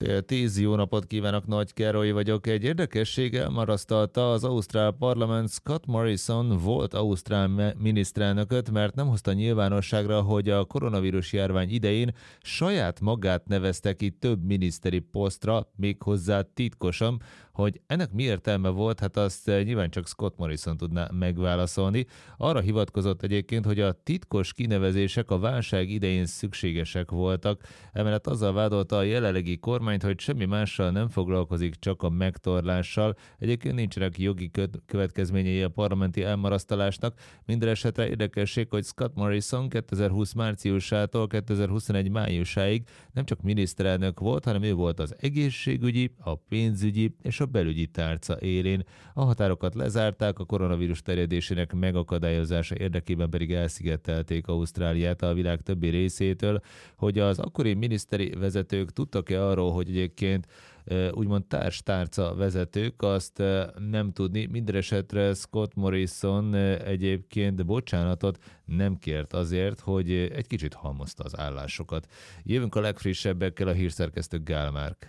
10 jó napot kívánok, Nagy Károly vagyok. Egy érdekességgel marasztalta az Ausztrál Parlament Scott Morrison volt ausztrál miniszterelnököt, mert nem hozta nyilvánosságra, hogy a koronavírus járvány idején saját magát nevezte ki több miniszteri posztra, méghozzá titkosan. Hogy ennek mi értelme volt, hát azt nyilván csak Scott Morrison tudná megválaszolni. Arra hivatkozott egyébként, hogy a titkos kinevezések a válság idején szükségesek voltak. Emellett azzal vádolta a jelenlegi kormányt, hogy semmi mással nem foglalkozik, csak a megtorlással. Egyébként nincsenek jogi következményei a parlamenti elmarasztalásnak. Minden esetre érdekesség, hogy Scott Morrison 2020 márciusától 2021 májusáig nem csak miniszterelnök volt, hanem ő volt az egészségügyi, a pénzügyi és a belügyi tárca élén. A határokat lezárták, a koronavírus terjedésének megakadályozása érdekében pedig elszigetelték Ausztráliát a világ többi részétől. Hogy az akkori miniszteri vezetők tudtak-e arról, hogy egyébként úgymond tárca vezetők, azt nem tudni. Minden esetre Scott Morrison egyébként bocsánatot nem kért azért, hogy egy kicsit halmozta az állásokat. Jövünk a legfrissebbekkel, a hírszerkesztő Gál Márk.